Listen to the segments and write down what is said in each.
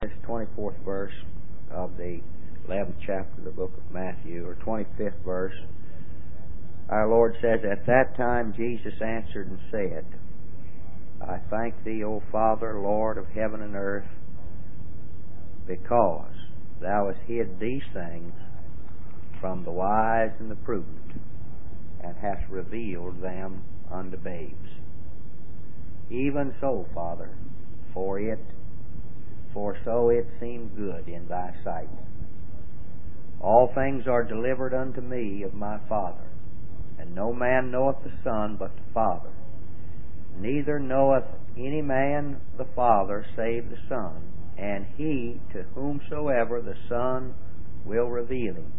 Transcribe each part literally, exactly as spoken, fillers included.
This twenty-fourth verse of the eleventh chapter of the book of Matthew, or twenty-fifth verse, our Lord says, "At that time Jesus answered and said, I thank thee, O Father, Lord of heaven and earth, because thou hast hid these things from the wise and the prudent, and hast revealed them unto babes. Even so, Father, for it, for so it seemed good in thy sight. All things are delivered unto me of my Father, and no man knoweth the Son but the Father. Neither knoweth any man the Father save the Son, and he to whomsoever the Son will reveal him.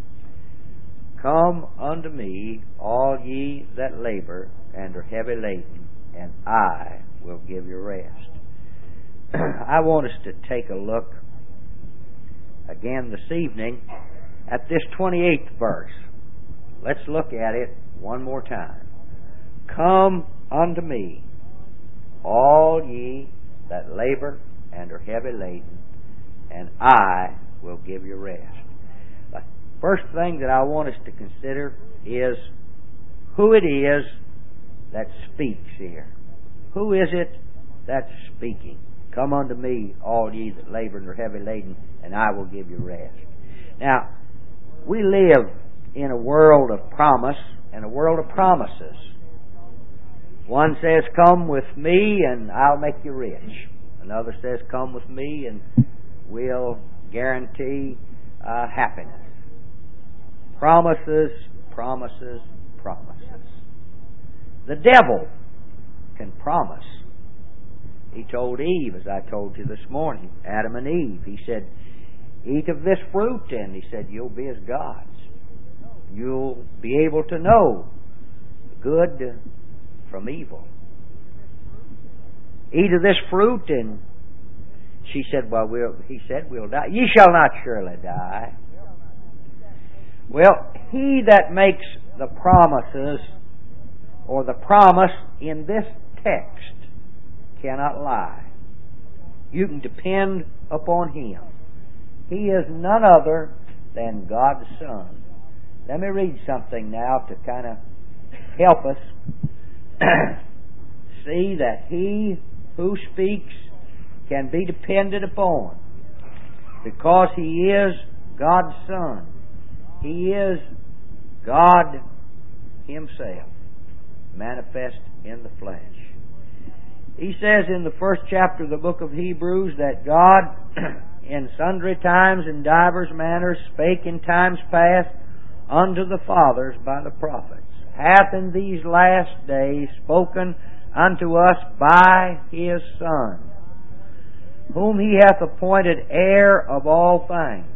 Come unto me, all ye that labor and are heavy laden, and I will give you rest." I want us to take a look again this evening at this twenty-eighth verse. Let's look at it one more time. "Come unto me, all ye that labor and are heavy laden, and I will give you rest." The first thing that I want us to consider is who it is that speaks here. Who is it that's speaking? "Come unto me, all ye that labor and are heavy laden, and I will give you rest." Now, we live in a world of promise and a world of promises. One says, "Come with me and I'll make you rich." Another says, "Come with me and we'll guarantee uh, happiness." Promises, promises, promises. The devil can promise. He told Eve, as I told you this morning, Adam and Eve, he said, "Eat of this fruit," and he said, "You'll be as gods. You'll be able to know good from evil. Eat of this fruit," and she said, "Well, we'll, he said, we'll die. Ye shall not surely die." Well, he that makes the promises, or the promise in this text, cannot lie. You can depend upon him. He is none other than God's Son. Let me read something now to kind of help us see that he who speaks can be depended upon, because he is God's Son. He is God himself, manifest in the flesh. He says in the first chapter of the book of Hebrews that God in sundry times and divers manners spake in times past unto the fathers by the prophets, hath in these last days spoken unto us by His Son, whom He hath appointed heir of all things.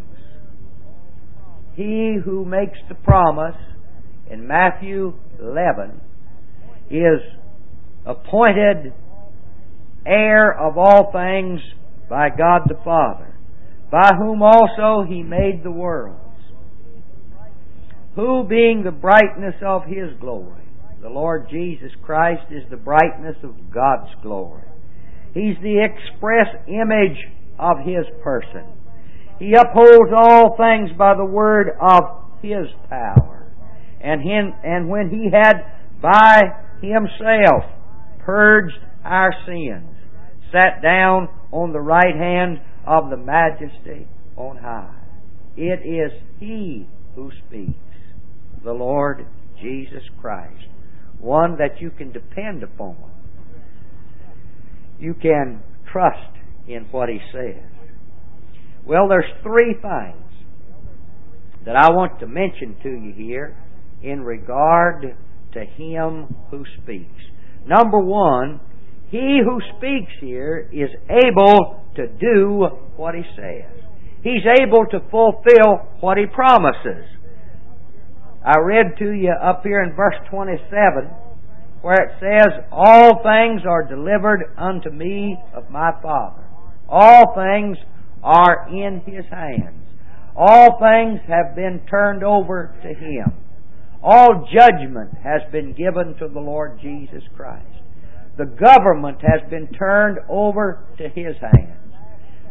He who makes the promise in Matthew eleven is appointed heir of all things by God the Father, by whom also He made the worlds, who being the brightness of His glory, the Lord Jesus Christ is the brightness of God's glory. He's the express image of His person. He upholds all things by the word of His power. And, him, and when He had by Himself purged our sins, sat down on the right hand of the Majesty on high. It is He who speaks, the Lord Jesus Christ, one that you can depend upon. You can trust in what He says. Well, there's three things that I want to mention to you here in regard to Him who speaks. Number one, He who speaks here is able to do what He says. He's able to fulfill what He promises. I read to you up here in verse twenty-seven where it says, "All things are delivered unto me of my Father. All things are in His hands. All things have been turned over to Him. All judgment has been given to the Lord Jesus Christ. The government has been turned over to His hands.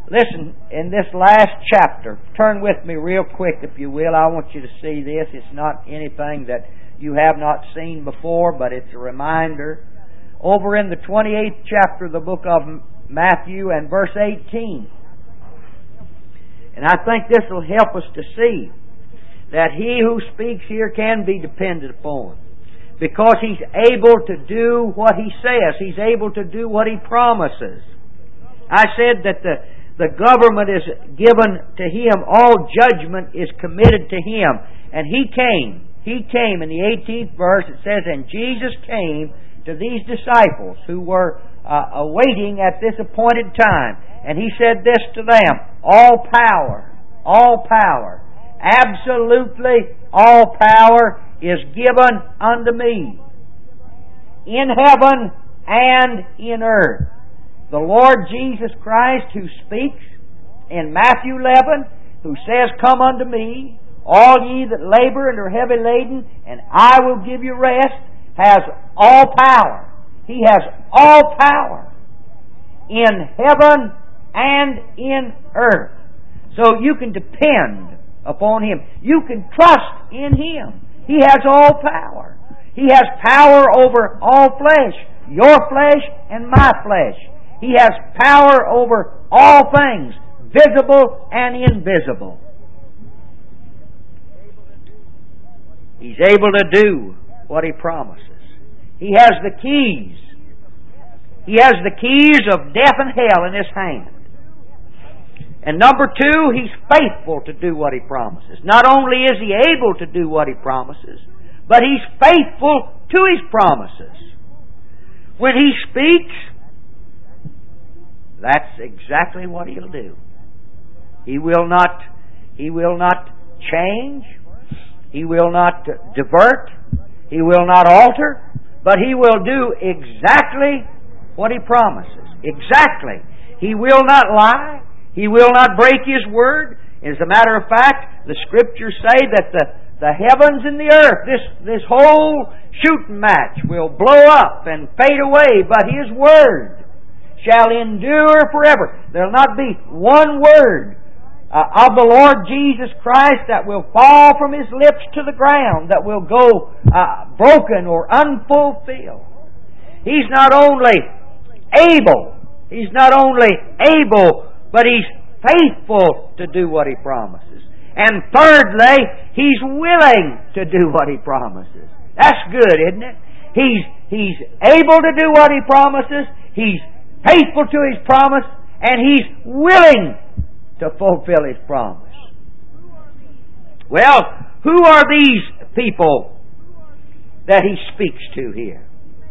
Listen, in this last chapter, turn with me real quick if you will. I want you to see this. It's not anything that you have not seen before, but it's a reminder. Over in the twenty-eighth chapter of the book of Matthew and verse eighteen. And I think this will help us to see that he who speaks here can be depended upon, because he's able to do what he says. He's able to do what he promises. I said that the, the government is given to him. All judgment is committed to him. And he came. He came in the eighteenth verse. It says, and Jesus came to these disciples who were uh, awaiting at this appointed time. And he said this to them, all power, all power, absolutely all power is given unto me in heaven and in earth. The Lord Jesus Christ, who speaks in Matthew eleven, who says, come unto me, all ye that labor and are heavy laden, and I will give you rest, has all power. He has all power in heaven and in earth. So you can depend upon Him. You can trust in Him. He has all power. He has power over all flesh, your flesh and my flesh. He has power over all things, visible and invisible. He's able to do what He promises. He has the keys. He has the keys of death and hell in His hand. And number two, He's faithful to do what He promises. Not only is He able to do what He promises, but He's faithful to His promises. When He speaks, that's exactly what He'll do. He will not, He will not change. He will not divert. He will not alter. But He will do exactly what He promises. Exactly. He will not lie. He will not break His word. As a matter of fact, the Scriptures say that the, the heavens and the earth, this, this whole shooting match will blow up and fade away, but His word shall endure forever. There will not be one word uh, of the Lord Jesus Christ that will fall from His lips to the ground, that will go uh, broken or unfulfilled. He's not only able, He's not only able, but He's faithful to do what He promises. And thirdly, He's willing to do what He promises. That's good, isn't it? He's, he's able to do what He promises. He's faithful to His promise. And He's willing to fulfill His promise. Well, who are these people that He speaks to here?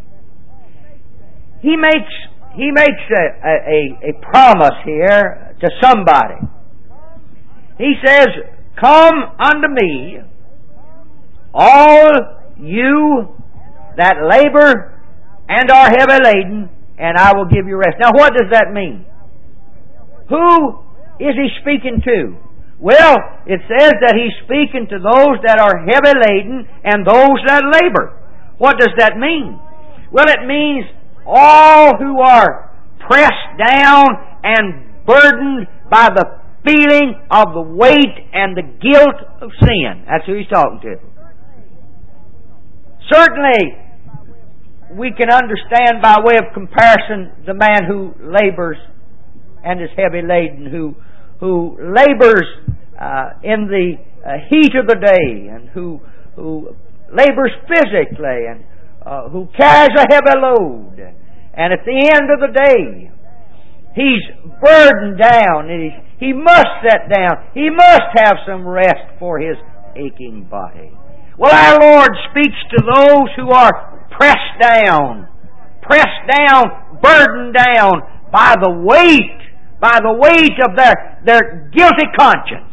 He makes He makes a, a, a promise here to somebody. He says, come unto me, all you that labor and are heavy laden, and I will give you rest. Now what does that mean? Who is He speaking to? Well, it says that He's speaking to those that are heavy laden and those that labor. What does that mean? Well, it means all who are pressed down and burdened by the feeling of the weight and the guilt of sin. That's who He's talking to. Certainly, we can understand by way of comparison the man who labors and is heavy laden, who who labors uh, in the uh, heat of the day, and who who labors physically, and uh, who carries a heavy load, and at the end of the day, he's burdened down, and he he must sit down. He must have some rest for his aching body. Well, our Lord speaks to those who are pressed down, pressed down, burdened down by the weight, by the weight of their, their guilty conscience.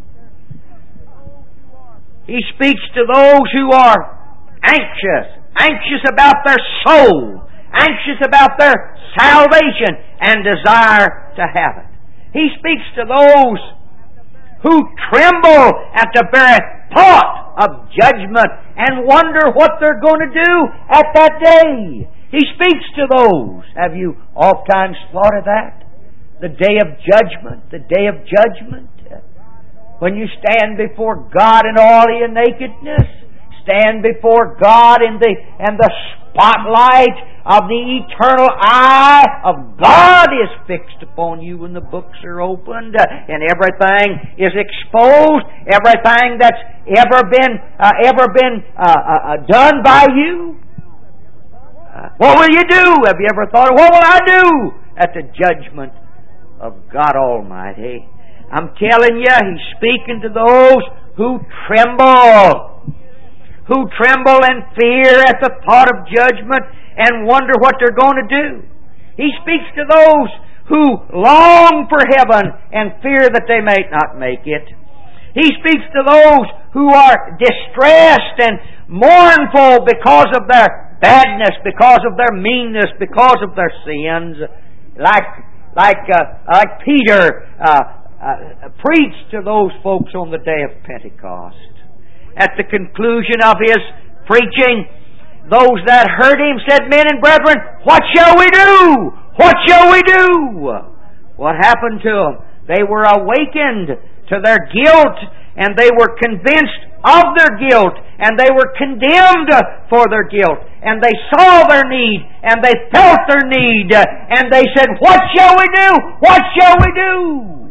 He speaks to those who are anxious, anxious about their soul, anxious about their salvation, and desire to have it. He speaks to those who tremble at the very thought of judgment and wonder what they're going to do at that day. He speaks to those. Have you oftentimes thought of that? The day of judgment, the day of judgment. When you stand before God in all your nakedness, stand before God in the and the spotlight of the eternal eye of God is fixed upon you when the books are opened and everything is exposed, everything that's ever been uh, ever been uh, uh, done by you. Uh, what will you do? Have you ever thought, what will I do at the judgment of God Almighty? I'm telling you, He's speaking to those who tremble, who tremble and fear at the thought of judgment and wonder what they're going to do. He speaks to those who long for heaven and fear that they may not make it. He speaks to those who are distressed and mournful because of their badness, because of their meanness, because of their sins. Like, like, uh, like Peter uh, uh, preached to those folks on the day of Pentecost. At the conclusion of his preaching, those that heard him said, "Men and brethren, what shall we do? What shall we do?" What happened to them? They were awakened to their guilt, and they were convinced of their guilt, and they were condemned for their guilt, and they saw their need, and they felt their need, and they said, "What shall we do? What shall we do?"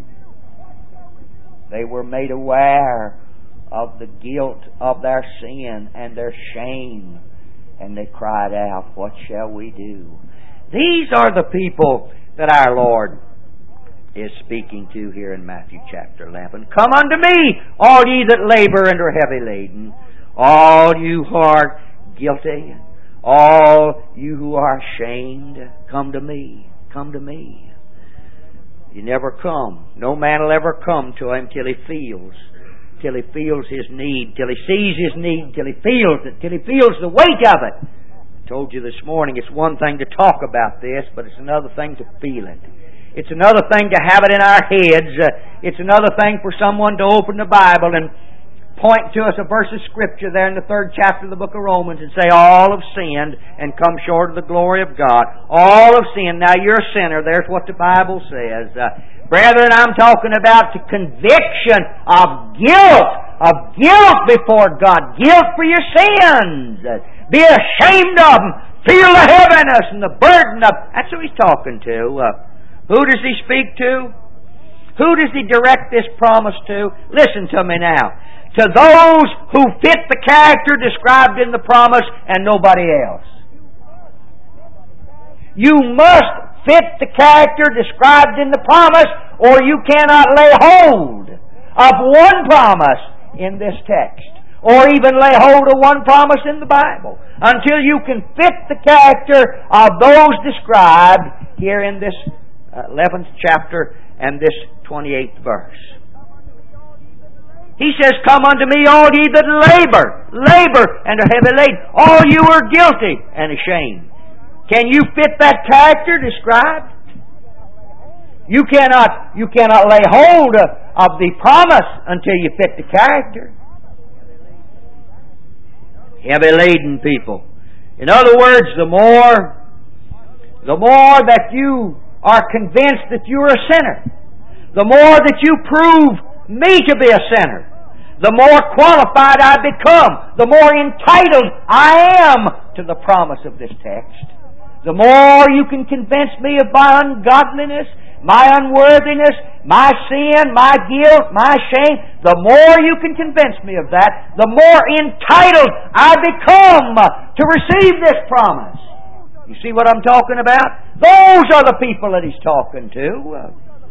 They were made aware of the guilt of their sin and their shame, and they cried out, "What shall we do?" These are the people that our Lord is speaking to here in Matthew chapter eleven. "Come unto me, all ye that labor and are heavy laden, all you who are guilty, all you who are ashamed, come to me, come to me." You never come. No man will ever come to Him till he feels, till he feels his need, till he sees his need, till he feels it, till he feels the weight of it. I told you this morning, it's one thing to talk about this, but it's another thing to feel it. It's another thing to have it in our heads. Uh, it's another thing for someone to open the Bible and point to us a verse of Scripture there in the third chapter of the book of Romans and say, "All have sinned and come short of the glory of God." All have sinned. Now you're a sinner. There's what the Bible says. Uh, brethren, I'm talking about the conviction of guilt, of guilt before God. Guilt for your sins. Uh, be ashamed of them. Feel the heaviness and the burden of... That's who He's talking to. Uh, Who does He speak to? Who does He direct this promise to? Listen to me now. To those who fit the character described in the promise and nobody else. You must fit the character described in the promise, or you cannot lay hold of one promise in this text, or even lay hold of one promise in the Bible, until you can fit the character of those described here in this eleventh chapter and this twenty-eighth verse. He says, "Come unto me, all ye that labor, labor and are heavy laden, all you are guilty and ashamed." Can you fit that character described? You cannot, you cannot lay hold of, of the promise until you fit the character. Heavy laden people. In other words, the more, the more that you are convinced that you are a sinner, the more that you prove me to be a sinner, the more qualified I become, the more entitled I am to the promise of this text. The more you can convince me of my ungodliness, my unworthiness, my sin, my guilt, my shame, the more you can convince me of that, the more entitled I become to receive this promise. You see what I'm talking about? Those are the people that He's talking to.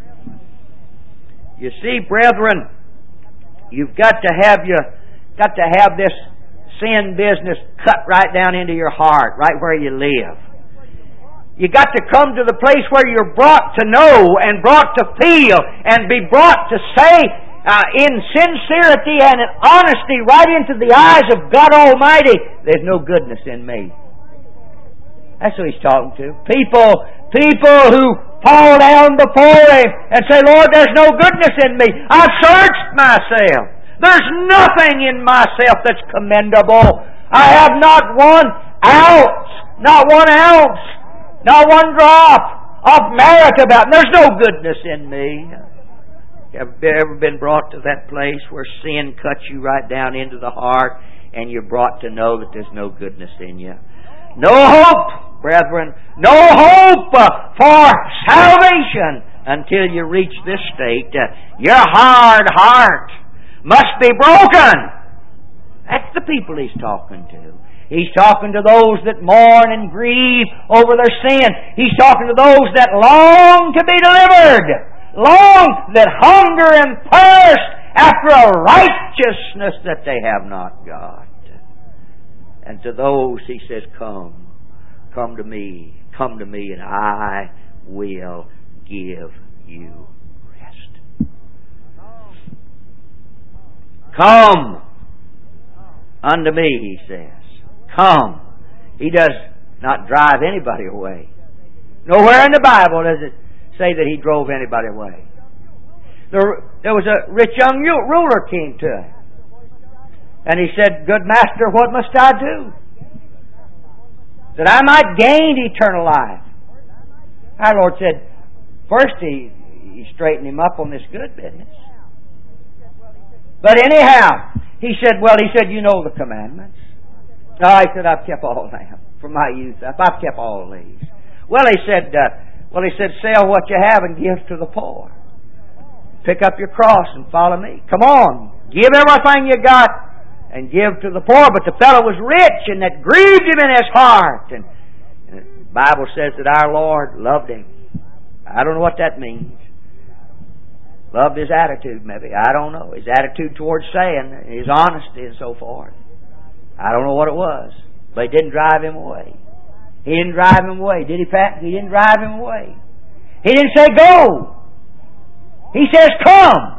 You see, brethren, you've got to have you got to have this sin business cut right down into your heart, right where you live. You got to come to the place where you're brought to know and brought to feel and be brought to say uh, in sincerity and in honesty right into the eyes of God Almighty, "There's no goodness in me." That's who He's talking to. People, people who fall down before Him and say, "Lord, there's no goodness in me. I've searched myself. There's nothing in myself that's commendable. I have not one ounce, not one ounce, not one drop of merit about me. There's no goodness in me. Have you ever been brought to that place where sin cuts you right down into the heart and you're brought to know that there's no goodness in you? No hope, brethren. No hope for salvation until you reach this state. Your hard heart must be broken. That's the people He's talking to. He's talking to those that mourn and grieve over their sin. He's talking to those that long to be delivered. Long that hunger and thirst after a righteousness that they have not got. And to those He says, come, come to me, come to me, and I will give you rest. Come unto me, He says. Come. He does not drive anybody away. Nowhere in the Bible does it say that He drove anybody away. There, there was a rich young ruler came to Him. And he said, Good Master, what must I do that I might gain eternal life? Our Lord said, first He, he straightened him up on this good business. But anyhow, He said, well, He said, you know the commandments. Oh, He said, I've kept all of them from my youth up. I've kept all of these. Well, He said, uh, well, He said, sell what you have and give to the poor. Pick up your cross and follow me. Come on, give everything you got and give to the poor. But the fellow was rich, and that grieved him in his heart. And, and the Bible says that our Lord loved him. I don't know what that means. Loved his attitude, maybe. I don't know. His attitude towards saying, his honesty and so forth. I don't know what it was. But it didn't drive him away. He didn't drive him away. Did he, Pat? He didn't drive him away. He didn't say, go. He says, come.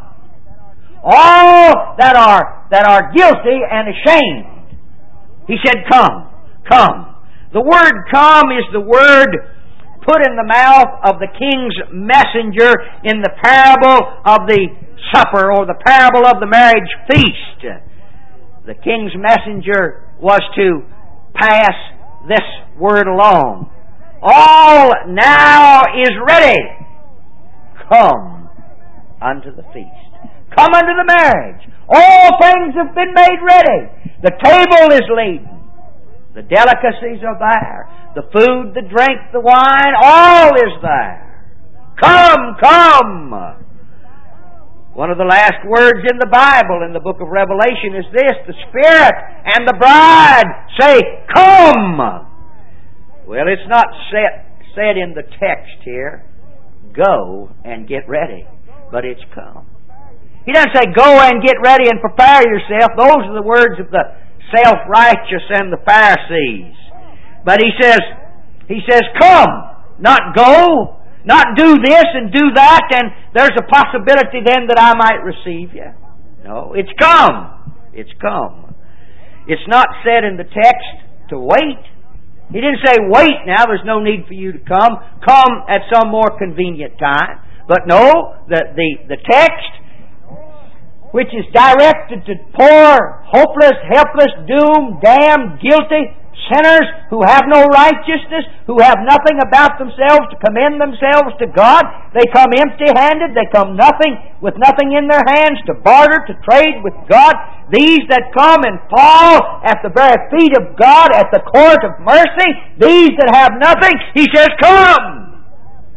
All that are that are guilty and ashamed. He said, come. Come. The word come is the word put in the mouth of the king's messenger in the parable of the supper or the parable of the marriage feast. The king's messenger was to pass this word along. All now is ready. Come unto the feast. Come unto the marriage. All things have been made ready. The table is laden. The delicacies are there. The food, the drink, the wine, all is there. Come, come. One of the last words in the Bible, in the book of Revelation, is this: the Spirit and the bride say, come. Well, it's not set, said in the text here, go and get ready, but it's come. He doesn't say, go and get ready and prepare yourself. Those are the words of the self-righteous and the Pharisees. But he says, he says, come, not go, not do this and do that, and there's a possibility then that I might receive you. No, it's come. It's come. It's not said in the text to wait. He didn't say, wait now, there's no need for you to come. Come at some more convenient time. But no, the, the, the text, which is directed to poor, hopeless, helpless, doomed, damned, guilty sinners who have no righteousness, who have nothing about themselves to commend themselves to God. They come empty-handed. They come nothing with nothing in their hands to barter, to trade with God. These that come and fall at the very feet of God, at the court of mercy, these that have nothing, He says, come.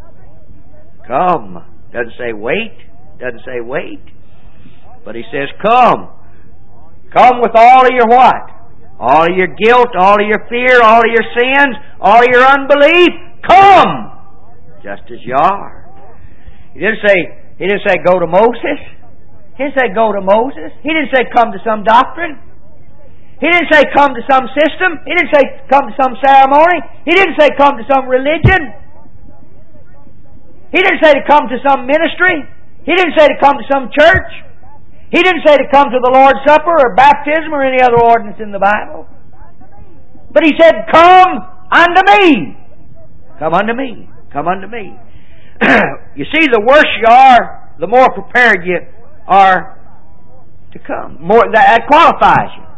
Come. Doesn't say wait. Doesn't say wait. But He says, come. Come with all of your what? All of your guilt, all of your fear, all of your sins, all of your unbelief. Come! Just as you are. He didn't say, he didn't say go to Moses. He didn't say go to Moses. He didn't say come to some doctrine. He didn't say come to some system. He didn't say come to some ceremony. He didn't say come to some religion. He didn't say to come to some ministry. He didn't say to come to some church. He didn't say to come to the Lord's Supper or baptism or any other ordinance in the Bible. But He said, come unto me. Come unto me. Come unto me. You see, the worse you are, the more prepared you are to come. More that qualifies you.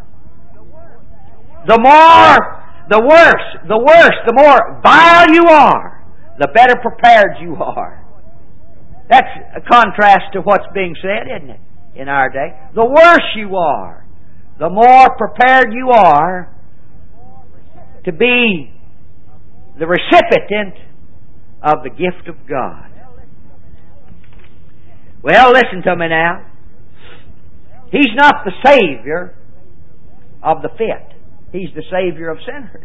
The more, the worse, the worse, the more vile you are, the better prepared you are. That's a contrast to what's being said, isn't it, in our day? The worse you are, the more prepared you are to be the recipient of the gift of God. Well, listen to me now. He's not the Savior of the fit. He's the Savior of sinners.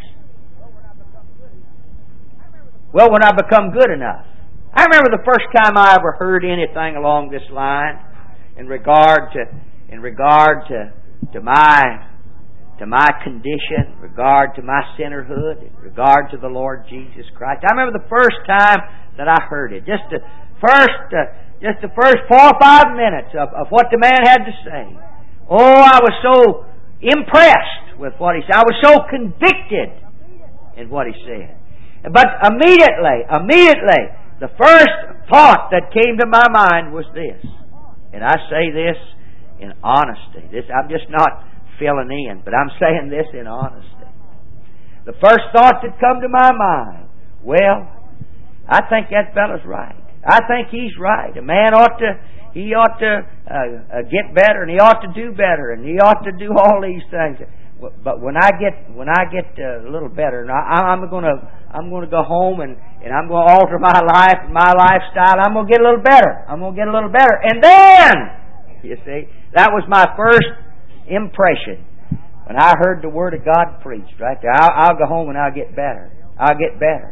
Well, when I become good enough. I remember the first time I ever heard anything along this line in regard to in regard to to my to my condition, in regard to my sinnerhood, in regard to the Lord Jesus Christ. I remember the first time that I heard it. Just the first uh, just the first four or five minutes of, of what the man had to say. Oh, I was so impressed with what he said. I was so convicted in what he said. But immediately, immediately, the first thought that came to my mind was this. And I say this in honesty. This I'm just not filling in, but I'm saying this in honesty. The first thought that come to my mind, well, I think that fellow's right. I think he's right. A man ought to, he ought to uh, uh, get better, and he ought to do better, and he ought to do all these things. But when I get when I get uh, a little better, and I, I'm going to I'm going to go home and, and I'm going to alter my life and my lifestyle. I'm going to get a little better. I'm going to get a little better, and then you see that was my first impression when I heard the Word of God preached. Right there, I'll, I'll go home and I'll get better. I'll get better.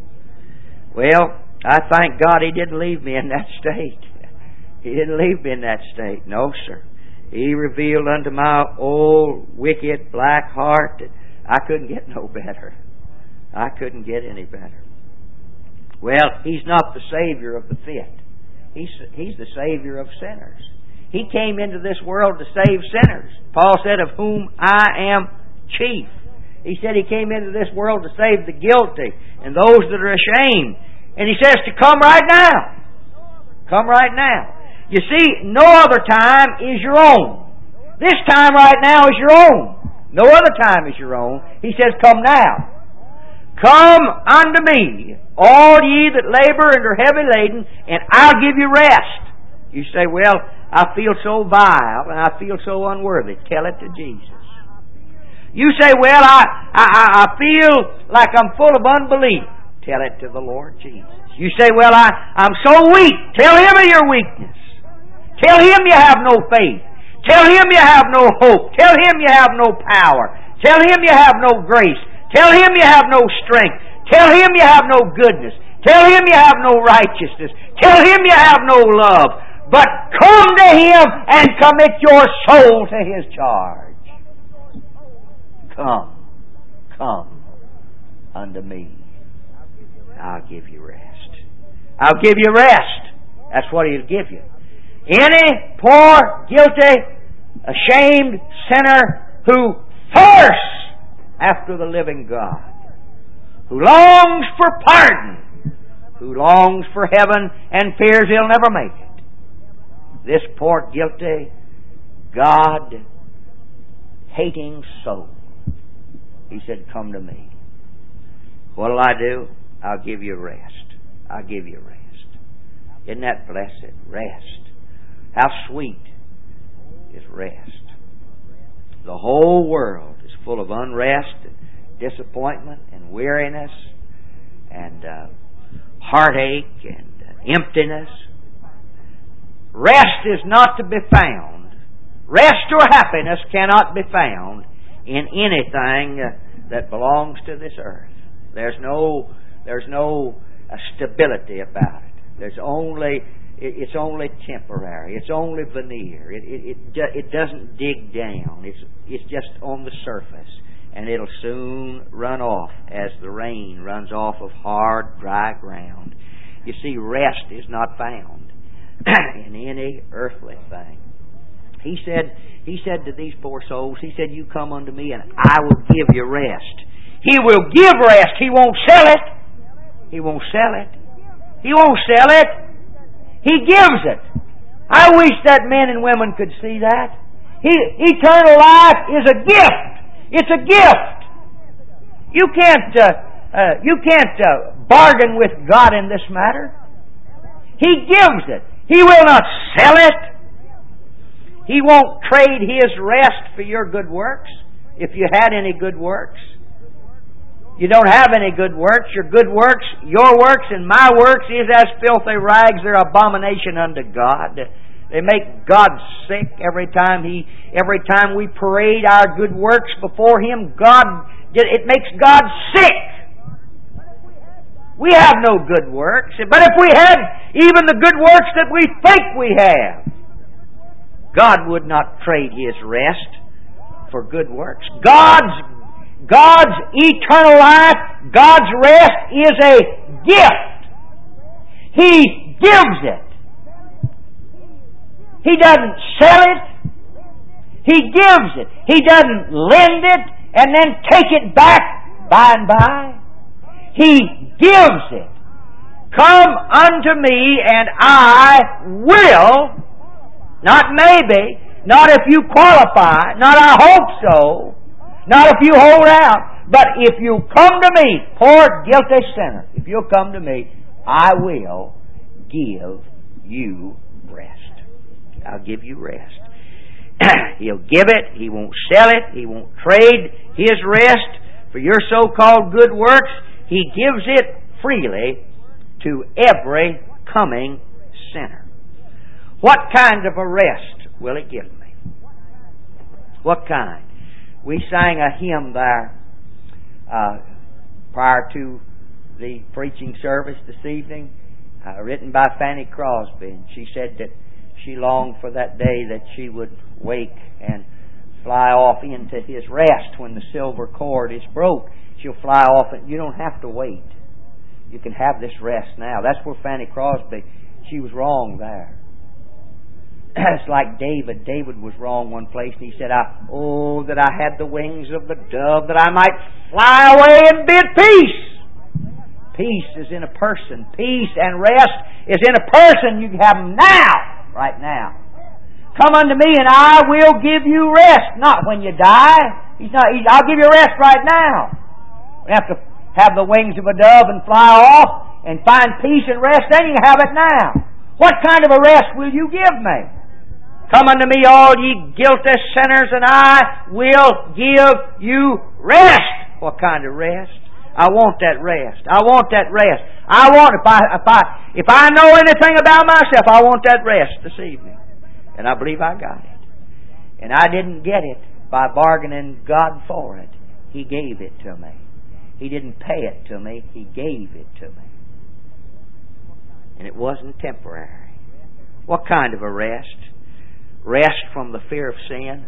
Well, I thank God He didn't leave me in that state. He didn't leave me in that state. No, sir. He revealed unto my old, wicked, black heart that I couldn't get no better. I couldn't get any better. Well, He's not the Savior of the fit. He's, he's the Savior of sinners. He came into this world to save sinners. Paul said, of whom I am chief. He said He came into this world to save the guilty and those that are ashamed. And He says to come right now. Come right now. You see, no other time is your own. This time right now is your own. No other time is your own. He says, come now. Come unto me, all ye that labor and are heavy laden, and I'll give you rest. You say, well, I feel so vile and I feel so unworthy. Tell it to Jesus. You say, well, I, I, I feel like I'm full of unbelief. Tell it to the Lord Jesus. You say, well, I, I'm so weak. Tell Him of your weakness. Tell Him you have no faith. Tell Him you have no hope. Tell Him you have no power. Tell Him you have no grace. Tell Him you have no strength. Tell Him you have no goodness. Tell Him you have no righteousness. Tell Him you have no love. But come to Him and commit your soul to His charge. Come, come unto me. I'll give you rest. I'll give you rest. That's what He'll give you. Any poor, guilty, ashamed sinner who thirsts after the living God, who longs for pardon, who longs for heaven and fears he'll never make it. This poor, guilty, God-hating soul, He said, come to me. What'll I do? I'll give you rest. I'll give you rest. Isn't that blessed? Rest. How sweet is rest. The whole world is full of unrest and disappointment and weariness and uh, heartache and uh, emptiness. Rest is not to be found. Rest or happiness cannot be found in anything uh, that belongs to this earth. There's no, there's no uh, stability about it. There's only, it's only temporary. It's only veneer. It it it, it doesn't dig down. It's it's just on the surface, and it'll soon run off as the rain runs off of hard, dry ground. You see, rest is not found in any earthly thing. He said, He said to these poor souls, He said, you come unto me and I will give you rest. He will give rest. He won't sell it. He won't sell it. He won't sell it. He gives it. I wish that men and women could see that. He, eternal life is a gift. It's a gift. You can't, uh, uh, you can't uh, bargain with God in this matter. He gives it. He will not sell it. He won't trade His rest for your good works, if you had any good works. You don't have any good works. Your good works, your works and my works is as filthy rags. They're abomination unto God. They make God sick every time He, every time we parade our good works before Him. God, it makes God sick. We have no good works, but if we had even the good works that we think we have, God would not trade His rest for good works. God's God's eternal life, God's rest is a gift. He gives it. He doesn't sell it. He gives it. He doesn't lend it and then take it back by and by. He gives it. Come unto me and I will, not maybe, not if you qualify, not I hope so, not if you hold out, but if you come to me, poor guilty sinner, if you'll come to me, I will give you rest. I'll give you rest. He'll give it. He won't sell it. He won't trade His rest for your so-called good works. He gives it freely to every coming sinner. What kind of a rest will it give me? What kind? We sang a hymn there uh, prior to the preaching service this evening, uh, written by Fanny Crosby. And she said that she longed for that day that she would wake and fly off into His rest when the silver cord is broke. She'll fly off, and you don't have to wait. You can have this rest now. That's where Fanny Crosby, she was wrong there. It's like David. David was wrong one place, and he said, I, oh, that I had the wings of the dove, that I might fly away and be at peace. Peace is in a person. Peace and rest is in a person. You have them now, right now. Come unto me, and I will give you rest. Not when you die. He's not. He's, I'll give you rest right now. You have to have the wings of a dove and fly off and find peace and rest. Then you have it now. What kind of a rest will you give me? Come unto me, all ye guilty sinners, and I will give you rest. What kind of rest? I want that rest. I want that rest. I want, if I, if I, if I know anything about myself, I want that rest this evening. And I believe I got it. And I didn't get it by bargaining God for it. He gave it to me. He didn't pay it to me. He gave it to me. And it wasn't temporary. What kind of a rest? Rest from the fear of sin.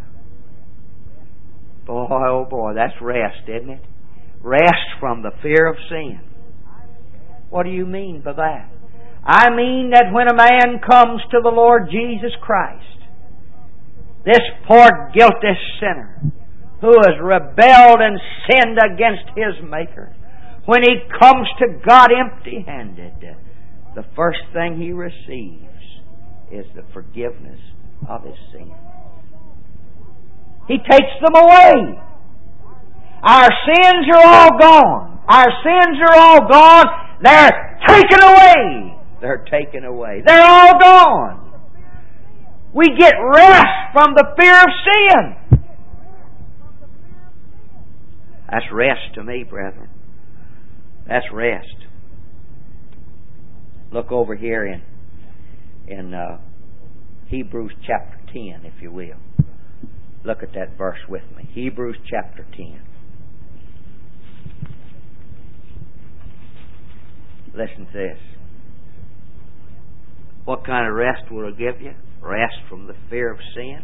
Boy, oh boy, that's rest, isn't it? Rest from the fear of sin. What do you mean by that? I mean that when a man comes to the Lord Jesus Christ, this poor guilty sinner who has rebelled and sinned against his Maker, when he comes to God empty-handed, the first thing he receives is the forgiveness of his sin. He takes them away. Our sins are all gone. Our sins are all gone. They're taken away. They're taken away. They're all gone. We get rest from the fear of sin. That's rest to me, brethren. That's rest. Look over here in in uh, Hebrews chapter ten, if you will. Look at that verse with me. Hebrews chapter ten. Listen to this. What kind of rest will it give you? Rest from the fear of sin.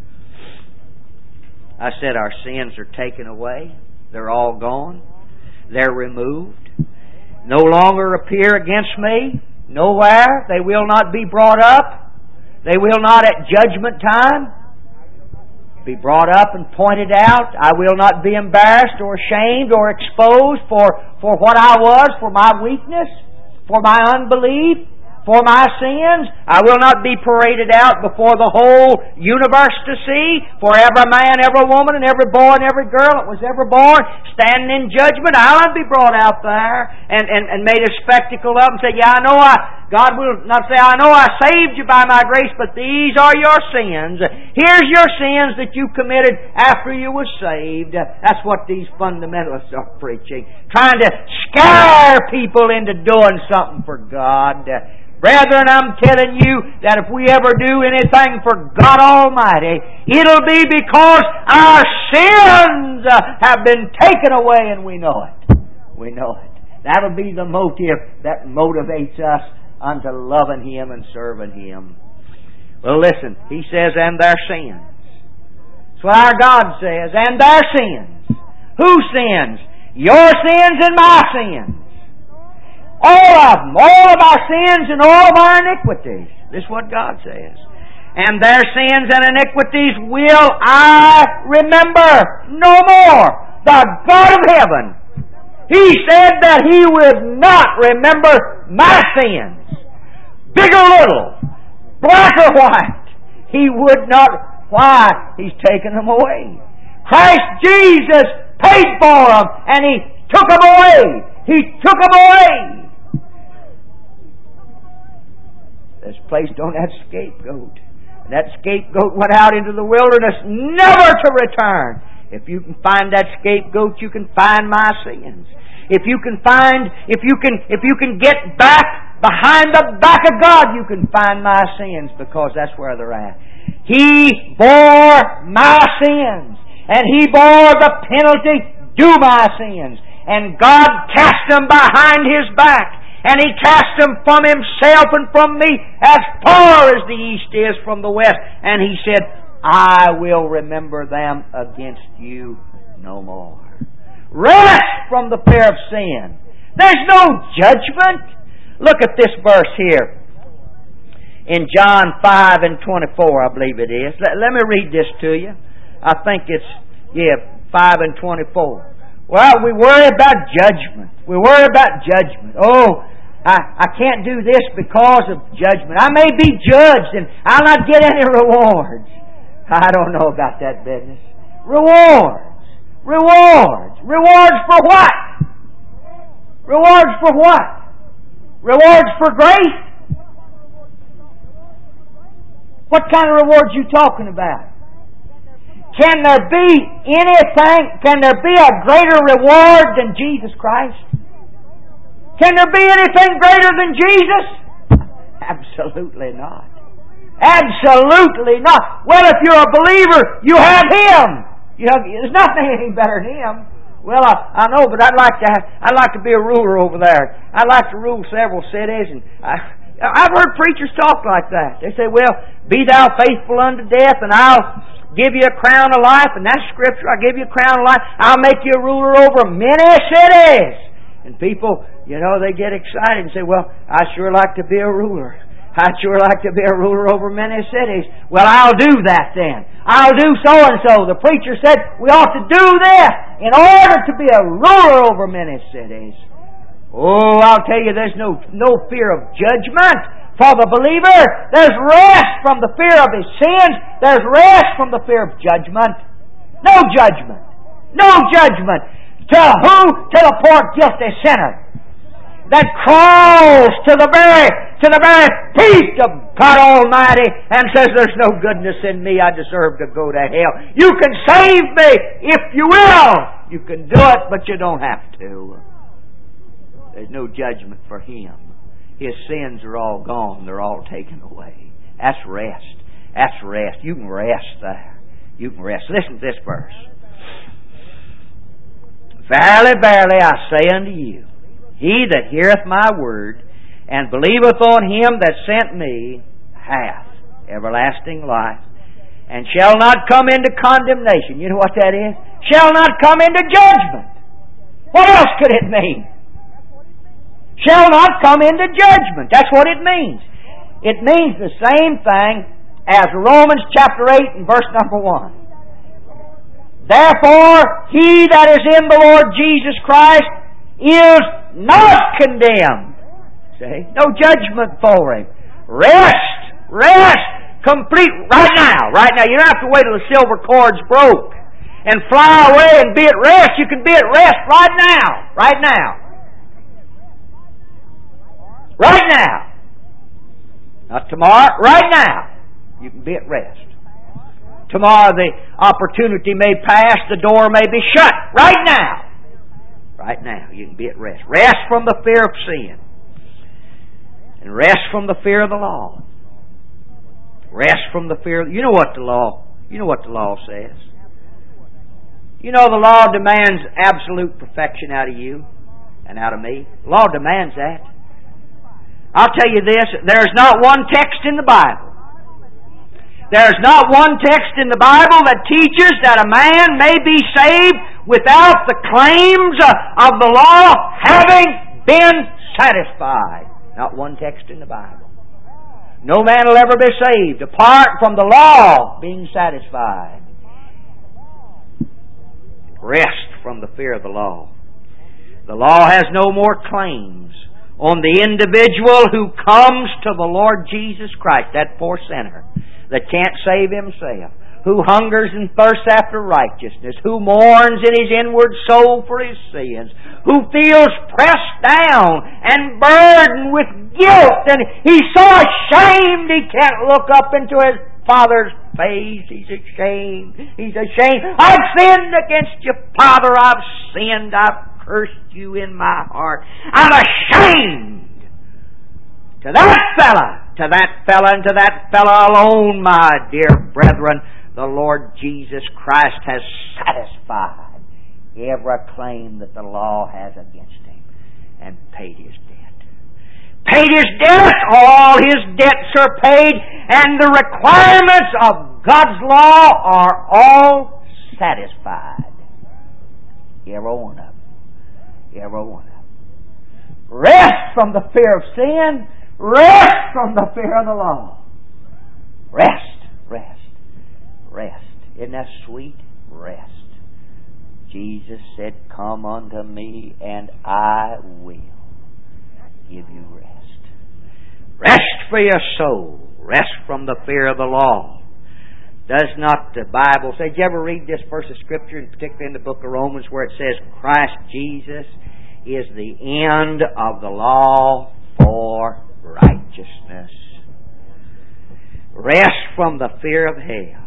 I said our sins are taken away. They're all gone. They're removed. No longer appear against me. Nowhere. They will not be brought up. They will not at judgment time be brought up and pointed out. I will not be embarrassed or ashamed or exposed for, for what I was, for my weakness, for my unbelief. for my sins. I will not be paraded out before the whole universe to see, for every man, every woman, and every boy and every girl that was ever born, standing in judgment. I'll not be brought out there and, and, and made a spectacle of and say, yeah, I know I, God will not say, I know I saved you by my grace, but these are your sins. Here's your sins that you committed after you were saved. That's what these fundamentalists are preaching. Trying to scare people into doing something for God. Brethren, I'm telling you that if we ever do anything for God Almighty, it'll be because our sins have been taken away and we know it. We know it. That'll be the motive that motivates us unto loving Him and serving Him. Well, listen, He says, and their sins. That's what our God says, and their sins. Whose sins? Your sins and my sins. All of them, all of our sins and all of our iniquities. This is what God says. And their sins and iniquities will I remember no more. The God of heaven, He said that He would not remember my sins. Big or little, black or white, He would not. Why? He's taken them away. Christ Jesus paid for them and He took them away. He took them away. This place don't have scapegoat. And that scapegoat went out into the wilderness never to return. If you can find that scapegoat, you can find my sins. If you can find, if you can, if you can get back behind the back of God, you can find my sins because that's where they're at. He bore my sins, and He bore the penalty due my sins. And God cast them behind His back. And He cast them from Himself and from me as far as the east is from the west. And He said, I will remember them against you no more. Rest from the fear of sin. There's no judgment. Look at this verse here. In John five and twenty-four, I believe it is. Let, let me read this to you. I think it's, yeah, five and twenty-four. Well, we worry about judgment. We worry about judgment. Oh, I, I can't do this because of judgment. I may be judged and I'll not get any rewards. I don't know about that business. Rewards. Rewards. Rewards for what? Rewards for what? Rewards for grace? What kind of rewards are you talking about? Can there be anything, can there be a greater reward than Jesus Christ? Can there be anything greater than Jesus? Absolutely not. Absolutely not. Well, if you're a believer, you have Him. You have, there's nothing any better than Him. Well, I, I know, but I'd like to have, I'd like to be a ruler over there. I'd like to rule several cities, and I, I've heard preachers talk like that. They say, well, be thou faithful unto death, and I'll give you a crown of life, and that's Scripture. I'll give you a crown of life. I'll make you a ruler over many cities. And people, you know, they get excited and say, well, I sure like to be a ruler. I'd sure like to be a ruler over many cities. Well, I'll do that then. I'll do so-and-so. The preacher said we ought to do this in order to be a ruler over many cities. Oh, I'll tell you, there's no, no fear of judgment for the believer. There's rest from the fear of his sins. There's rest from the fear of judgment. No judgment. No judgment. To who? To the poor guilty sinner that crawls to the very to the very feet of God Almighty and says, there's no goodness in me, I deserve to go to hell. You can save me if you will. You can do it, but you don't have to. There's no judgment for him. His sins are all gone. They're all taken away. That's rest. That's rest. You can rest there. You can rest. Listen to this verse. Verily, verily, I say unto you, he that heareth my word, and believeth on him that sent me, hath everlasting life, and shall not come into condemnation. You know what that is? Shall not come into judgment. What else could it mean? Shall not come into judgment. That's what it means. It means the same thing as Romans chapter eight and verse number one. Therefore, he that is in the Lord Jesus Christ is not condemned. See? No judgment for him. Rest! Rest! Complete right now. Right now. You don't have to wait till the silver cord's broke and fly away and be at rest. You can be at rest right now. Right now. Right now. Not tomorrow. Right now. You can be at rest. Tomorrow the opportunity may pass. The door may be shut. Right now. Right now. You can be at rest. Rest from the fear of sin. And rest from the fear of the law. Rest from the fear of... You know what the law... You know what the law says. You know the law demands absolute perfection out of you and out of me. The law demands that. I'll tell you this, there's not one text in the Bible. There's not one text in the Bible that teaches that a man may be saved without the claims of the law having been satisfied. Not one text in the Bible. No man will ever be saved apart from the law being satisfied. Rest from the fear of the law. The law has no more claims on the individual who comes to the Lord Jesus Christ, that poor sinner that can't save himself, who hungers and thirsts after righteousness, who mourns in his inward soul for his sins, who feels pressed down and burdened with guilt, and he's so ashamed he can't look up into his Father's face. He's ashamed. He's ashamed. I've sinned against you, Father. I've sinned. I've cursed you in my heart. I'm ashamed. To that fella, to that fella, and to that fella alone, my dear brethren, the Lord Jesus Christ has satisfied every claim that the law has against him and paid his debt. Paid his debt. All his debts are paid, and the requirements of God's law are all satisfied. Every one of them. Every one of them. Rest from the fear of sin. Rest from the fear of the law. Rest. Rest. Rest. Isn't that sweet? Rest. Jesus said, "Come unto me, and I will give you rest." Rest for your soul. Rest from the fear of the law. Does not the Bible say... Did you ever read this verse of Scripture, and particularly in the book of Romans, where it says, Christ Jesus is the end of the law for righteousness. Rest from the fear of hell.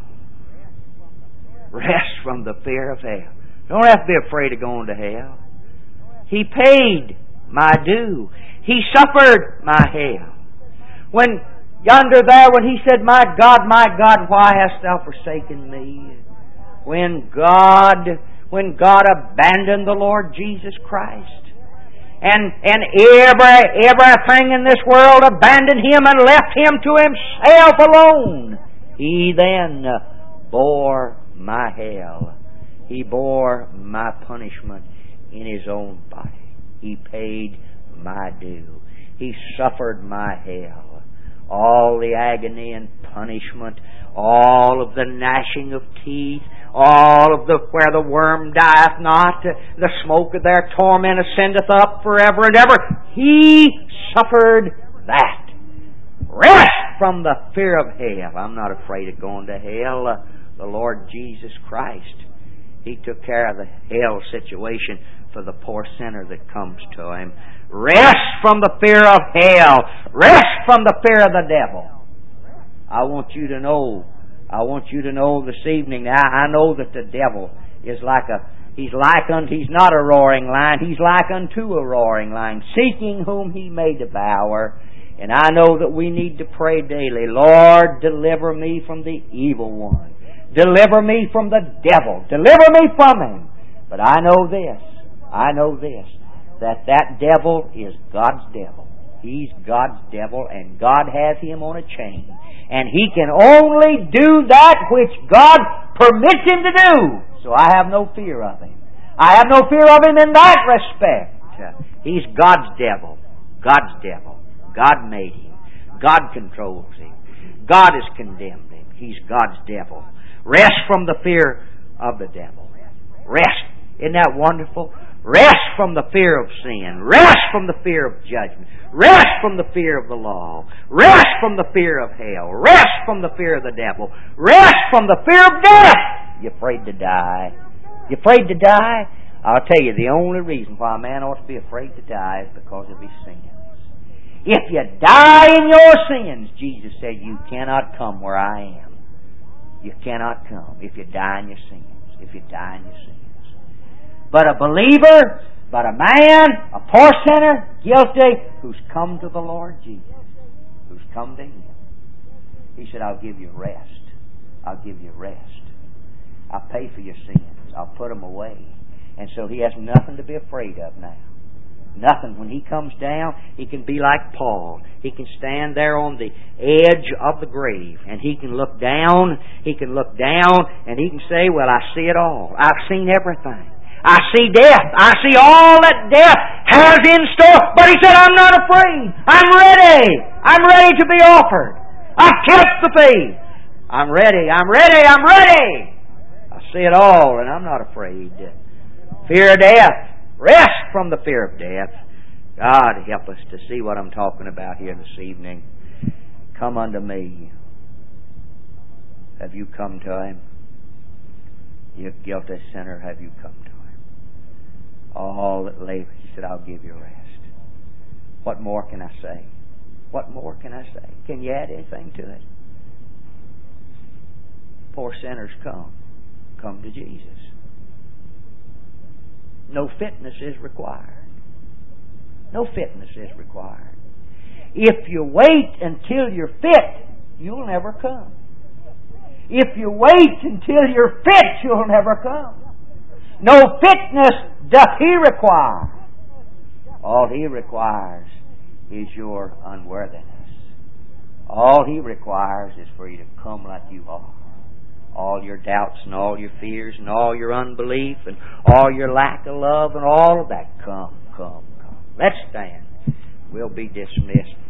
Rest from the fear of hell. Don't have to be afraid of going to hell. He paid my due. He suffered my hell. When yonder there, when he said, "My God, my God, why hast thou forsaken me?" When God, when God abandoned the Lord Jesus Christ, and and every everything in this world abandoned him and left him to himself alone, he then bore my hell. He bore my punishment in his own body. He paid my due. He suffered my hell. All the agony and punishment, all of the gnashing of teeth, all of the where the worm dieth not, the smoke of their torment ascendeth up forever and ever. He suffered that. Rest from the fear of hell. I'm not afraid of going to hell. Uh, the Lord Jesus Christ, He took care of the hell situation for the poor sinner that comes to Him. Rest from the fear of hell. Rest from the fear of the devil. I want you to know, I want you to know this evening, I, I know that the devil is like a, he's like unto, he's not a roaring lion, he's like unto a roaring lion, seeking whom he may devour. And I know that we need to pray daily, Lord, deliver me from the evil one. Deliver me from the devil. Deliver me from him. But I know this, I know this, that that devil is God's devil. He's God's devil, and God has him on a chain. And he can only do that which God permits him to do. So I have no fear of him. I have no fear of him in that respect. He's God's devil. God's devil. God made him. God controls him. God has condemned him. He's God's devil. Rest from the fear of the devil. Rest Isn't that wonderful? Rest from the fear of sin. Rest from the fear of judgment. Rest from the fear of the law. Rest from the fear of hell. Rest from the fear of the devil. Rest from the fear of death. You afraid to die? You afraid to die? I'll tell you, the only reason why a man ought to be afraid to die is because of his sins. If you die in your sins, Jesus said, you cannot come where I am. You cannot come if you die in your sins. If you die in your sins. But a believer, but a man, a poor sinner, guilty, who's come to the Lord Jesus, who's come to Him. He said, I'll give you rest. I'll give you rest. I'll pay for your sins. I'll put them away. And so he has nothing to be afraid of now. Nothing. When he comes down, he can be like Paul. He can stand there on the edge of the grave, and he can look down, he can look down, and he can say, well, I see it all. I've seen everything. I see death. I see all that death has in store. But he said, I'm not afraid. I'm ready. I'm ready to be offered. I've kept the faith. I'm ready. I'm ready. I'm ready. I see it all, and I'm not afraid. Fear of death. Rest from the fear of death. God help us to see what I'm talking about here this evening. Come unto me. Have you come to Him? You guilty sinner, have you come to Him? All that labor, He said, I'll give you rest. What more can I say? What more can I say? Can you add anything to it? Poor sinners, come. Come to Jesus. No fitness is required. No fitness is required. If you wait until you're fit, you'll never come. If you wait until you're fit, you'll never come. No fitness doth He require. All He requires is your unworthiness. All He requires is for you to come like you are. All your doubts and all your fears and all your unbelief and all your lack of love and all of that. Come, come, come. Let's stand. We'll be dismissed.